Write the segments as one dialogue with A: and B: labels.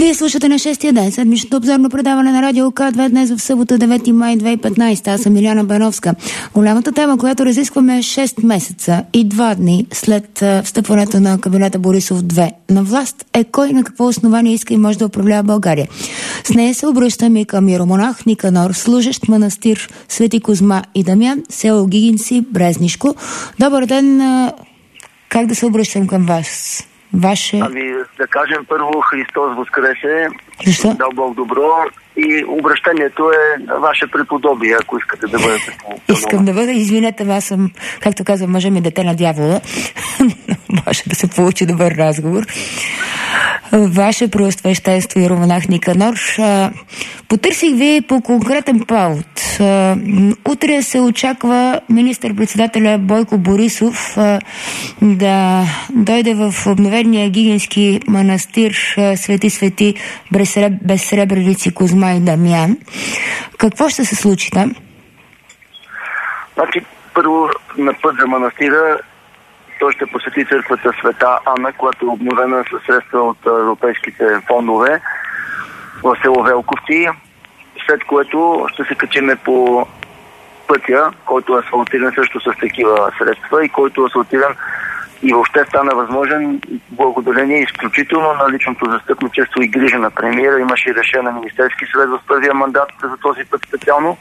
A: Вие слушате на 6-я ден седмичното обзорно предаване на Радио К2 днес в събота 9 май 2015. Аз съм Иляна Бановска. Голямата тема, която разискваме 6 месеца и 2 дни след встъпването на кабинета Борисов 2 на власт е кой на какво основание иска и може да управлява България. С нея се обръщаме и към иеромонах Никанор, служещ манастир Свети Козма и Дамян, село Гигинци, Брезнишко. Добър ден, как да се обръщам към вас?
B: Да кажем първо Христос Воскресе.
A: Защо?
B: Дал Бог добро. И обращението е ваше преподобие, ако искате да бъдете.
A: Искам да бъда, извинете, аз съм, както казвам, мъжа ми дете на дявола. Може да се получи добър разговор. Ваше Преосвещенство иеромонах Никанор, потърсих ви по конкретен повод. Утре се очаква министър-председателя Бойко Борисов да дойде в обновения гигински манастир Свети Безсребреници Козма и Дамян. Какво ще се случи там?
B: Значи, първо на път за манастира той ще посети църквата Света Анна, която е обновена със средства от европейските фондове в село Велковци, след което ще се качиме по пътя, който е асфалтиран също с такива средства и който е асфалтиран и въобще стана възможен благодарение изключително на личното застъпничество и грижа на премиера. Имаше и решение на Министерски съвет в първия мандат за този път специално.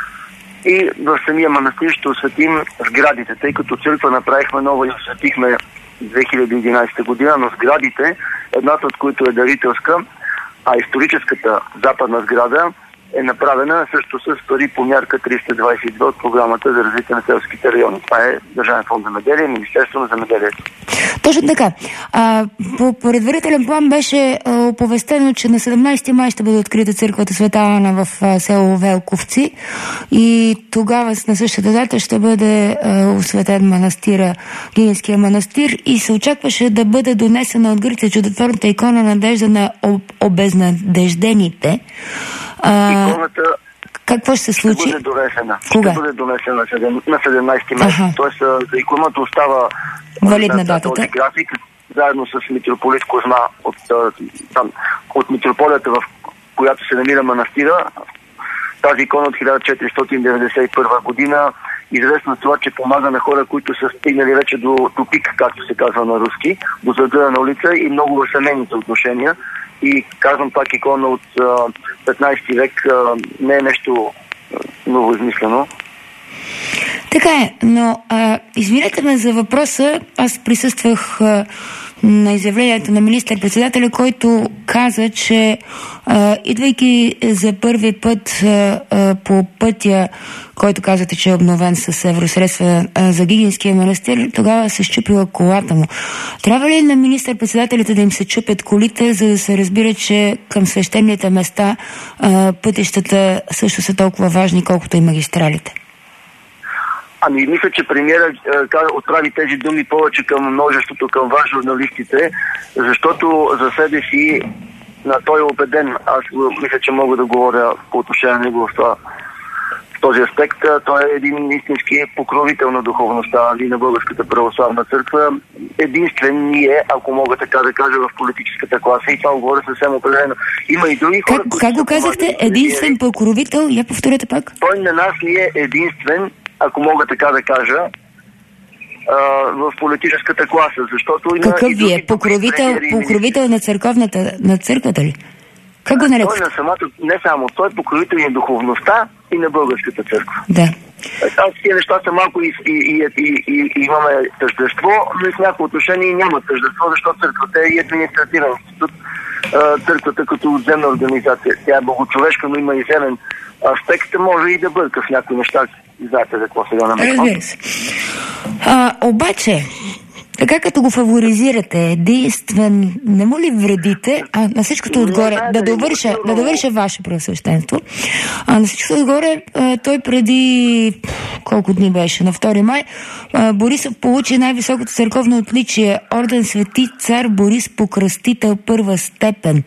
B: И в самия манастир ще осветим сградите, тъй като църква направихме нова и осветихме 2011 година, но сградите, едната от които е дарителска, а историческата западна сграда е направена също с пари по мярка 322 от програмата за развитие на селските райони. Това е Държавен фонд за земеделие, Министерство на земеделието.
A: Точно така. По предварителен план беше оповестено, че на 17 май ще бъде открита църквата Света Ана в село Велковци и тогава на същата дата ще бъде осветен манастира, Гигинския манастир, и се очакваше да бъде донесена от Гърция чудотворната икона Надежда на обезнадеждените.
B: Иконата
A: какво ще се случи?
B: Ще бъде донесена.
A: Кога?
B: Ще бъде донесена на 17 май. Тоест за иконата остава
A: валидна датата.
B: Този график, заедно с митрополит Козма от митрополията, в която се намира манастира. Тази икона от 1491 година, известна това, че помага на хора, които са стигнали вече до тупик, както се казва на руски, до задънена улица и много в семейните отношения. И казвам пак, икона от 15 век не е нещо много измислено.
A: Така е, но извинете ме за въпроса. Аз присъствах на изявлението на министър-председателя, който каза, че идвайки за първи път по пътя, който казвате, че е обновен с евросредства за Гигинския манастир, тогава се счупила колата му. Трябва ли на министър-председателите да им се чупят колите, за да се разбира, че към свещените места пътищата също са толкова важни, колкото и магистралите?
B: Мисля, че премиерът отправи тези думи повече към множеството, към вас, журналистите, защото за себе си той е убеден. Аз мисля, че мога да говоря по отношение на него в този аспект. Той е един истински покровител на духовността и на Българската православна църква. Единствен ни е, ако мога така да кажа, в политическата класа, и това говоря съвсем определено. Има и други хора,
A: как го казахте? Единствен покровител? Я повторете пак.
B: Той на нас ни е единствен, ако мога така да кажа, в политическата класа, защото има...
A: Какъв ви е? Покровител на църквата ли? Как го нарекохте?
B: Не само, той е покровител и на духовността и на българската църква.
A: Да.
B: Тези неща са малко и имаме тъждество, но и в някои отношения няма тъждество, защото църквата е и административен институт. Църквата като отземна организация. Тя е богочовешка, но има и земен аспект. Може и да бърка в някои неща. Знаете за какво сега намеквам.
A: Разбира се. Обаче, така като го фаворизирате, единствен, не му ли вредите, на всичкото отгоре, да довърша ваше преосвещенство, на всичкото отгоре, той преди колко дни беше, на 2 май, Борисов получи най-високото църковно отличие, орден Свети цар Борис Покръстител първа степен.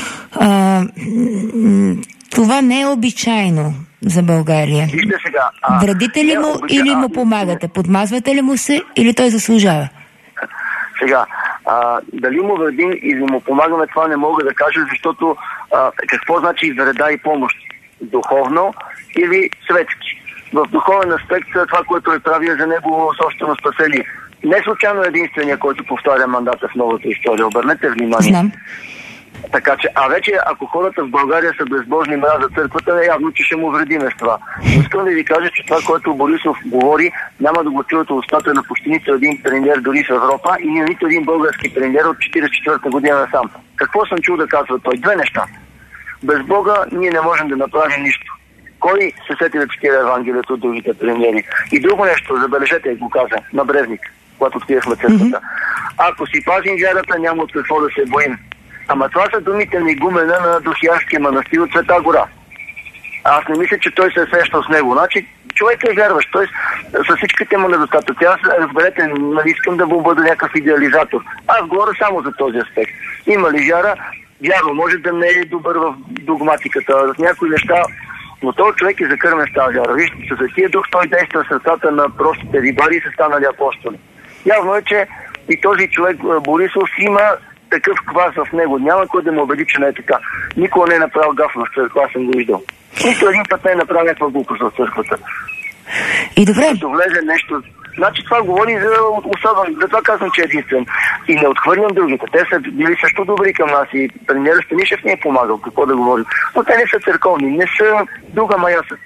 A: Това не е обичайно за България. Вредите ли му или му помагате? Подмазвате ли му се или той заслужава?
B: Сега, Дали му вредим и му помагаме, това не мога да кажа, защото какво значи вреда и помощ? Духовно или светски? В духовен аспект това, което е правил за него собствено спасение. Не случайно единствения, който повтаря мандата в новата история. Обърнете внимание.
A: Знам.
B: Така че, вече ако хората в България са безбожни, мразят църквата, явно, че ще му вредиме с това. Искам да ви кажа, че това, което Борисов говори, няма да го чуете от устата на почти нито един премиер дори в Европа и нито един български премиер от 1944 година насам. Какво съм чул да казва той? Две неща. Без Бога ние не можем да направим нищо. Кой се сети да цитира Евангелието от другите премиери? И друго нещо, забележете, го каза на Брезник, когато откривахме църквата. Ако си пазим вярата, няма от какво да се боим. Ама това са думите на игумена на Духиянския манастир от Света гора. Аз не мисля, че той се е срещал с него. Значи, човек е вярващ. Той с всичките му недостатъци. Аз, разберете, не искам да бъда някакъв идеализатор. Аз говоря само за този аспект. Има ли вяра? Вярно, може да не е добър в догматиката, в някои неща, но този човек е закърмен с тази вяра. Вижте, със Светия Дух той действа в сърцата на простите рибари и са станали апостоли. Явно е, че и този човек Борисов има такъв квас в него. Няма кой да му убеди, че не е така. Никога не е направил гаф в църква, аз съм го виждал. Нито един път не е направил някаква глупост в църквата.
A: И добре.
B: Като влезе нещо... Значи това говори за особено. Затова казвам, че е единствен. И не отхвърлям другите. Те са били също добри към нас и премиерът Станишев не е помагал. Какво да говорим? Но те не са църковни. Не са друга мая са.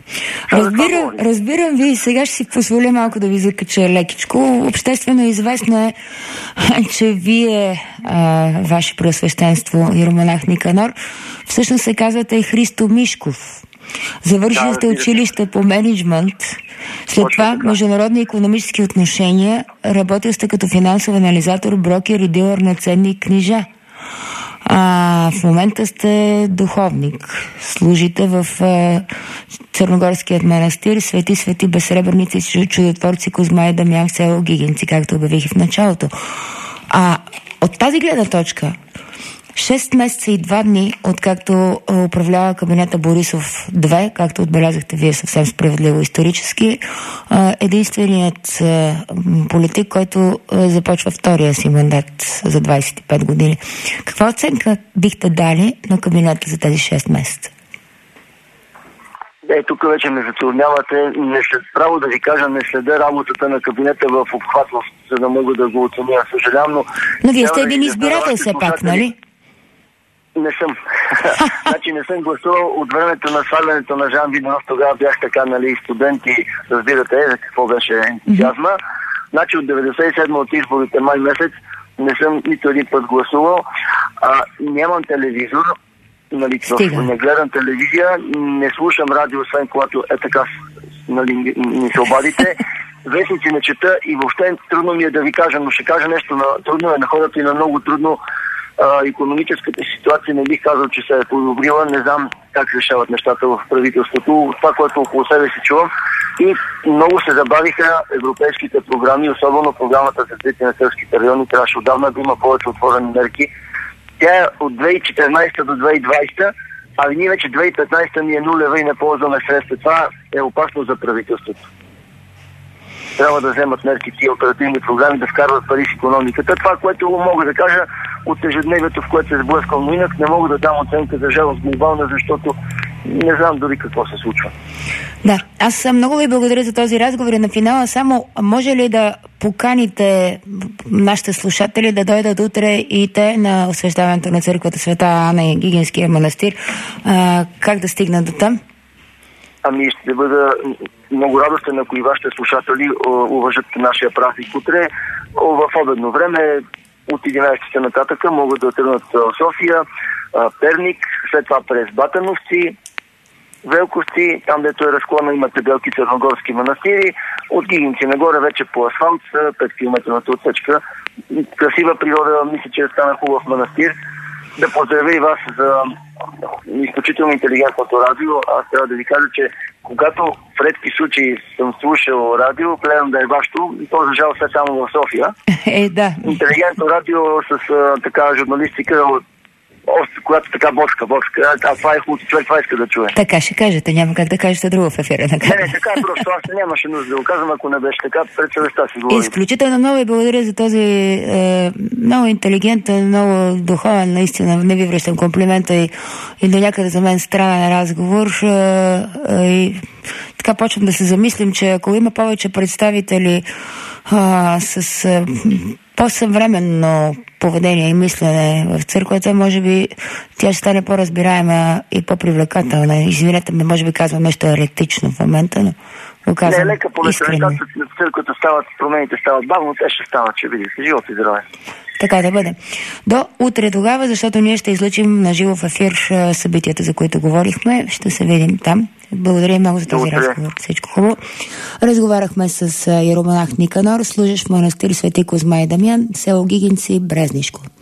A: Разбирам ви. Сега ще си позволя малко да ви закача лекичко. Обществено известно е, че вие, ваше преосвещенство, иеромонах Никанор, всъщност се казвате Христо Мишков. Завършили сте училище по мениджмънт, след това международни икономически отношения, работил сте като финансов анализатор, брокер и дилър на ценни книжа. В момента сте духовник. Служите в Черногорският манастир Свети безсребърници, чудотворци Козма и Дамян, село Гигинци, както обявих в началото. От тази гледна точка, 6 месеца и 2 дни, откакто управлява кабинета Борисов 2, както отбелязахте вие съвсем справедливо исторически, единственият политик, който започва втория си мандат за 25 години. Каква оценка бихте дали на кабинета за тези 6 месеца?
B: Тук вече ме затруднявате. Право да ви кажа, не следя работата на кабинета в обхватност, за да мога да го оценя. Съжалявам,
A: но вие сте един избирател все пак, нали?
B: Не съм. Значи не съм гласувал от времето на свалянето на Жан Виденов. Тогава бях така, нали, студенти, разбирате за какво беше ентузиазма. Значи от 97 от изборите май месец не съм нито един път гласувал. Нямам телевизор, нали, не гледам телевизия, не слушам радио, освен когато е така, нали, не се обадите. Вестници не чета и въобще трудно ми е да ви кажа, но ще кажа нещо. Трудно е на хората и на много трудно. Икономическата ситуация не бих казал, че се е подобрила. Не знам как решават нещата в правителството. Това, което около себе си чувам. И много се забавиха европейските програми, особено програмата за развитие на селските райони. Трябваше отдавна да има повече отворени мерки. Тя е от 2014 до 2020, а ние вече 2015 ни е нулева и не ползваме средства. Това е опасно за правителството. Трябва да вземат мерки тия оперативни програми, да вкарват пари с икономиката. Това, което мога да кажа от ежедневието, в което се сблъскам, но инак не мога да дам оценка за жалост глобална, защото не знам дори какво се случва.
A: Да, аз много ви благодаря за този разговор и на финала. Само може ли да поканите нашите слушатели да дойдат утре и те на освещаването на църквата Света Ана и Гигинския манастир? Как да стигнат до там?
B: Ще бъда много радостен, ако и вашите слушатели уважат нашия празник утре. В обедно време от 11-те нататъка могат да тръгнат София, Перник, след това през Батановци, Велковци, там дето е разклона, имате Белки Черногорски манастири, от Гигинци нагоре вече по асфалт, 5 км отсечка. Красива природа, мисля, че стана хубав манастир. Да поздравя и вас за изключително интелигентното радио. Аз трябва да ви кажа, че когато в редки случаи съм слушал радио, гледам да е вашето, и то за жал все само в София.
A: Да.
B: Интелигентно радио с така журналистика от която така борска, а това е хубаво, човек това иска да чуе.
A: Така ще кажете, няма как да кажете друго в ефира.
B: Не, така е просто, аз нямаше нужда да го казвам, ако не беше така, пред съвестта си говорим.
A: Изключително много и благодаря за този много интелигентен, много духовен, наистина, не ви връщам комплимента и до някъде за мен странен разговор. И така почвам да се замислим, че ако има повече представители с по-съвременно поведение и мислене в църквата, може би тя ще стане по-разбираема и по-привлекателна. Извинете ме, може би казвам нещо еретично в момента, но го казвам
B: не, лека
A: искрено.
B: В църквата стават, промените стават бавно, те ще стават, ще видите. Живот и здраве.
A: Така да бъде. До утре тогава, защото ние ще излъчим на живо в ефир събитията, за които говорихме. Ще се видим там. Благодаря много за този разговор. Всичко хубаво. Разговаряхме с иеромонах Никанор, служещ в манастир Свети Козма и Дамян, село Гигинци, Брезнишко.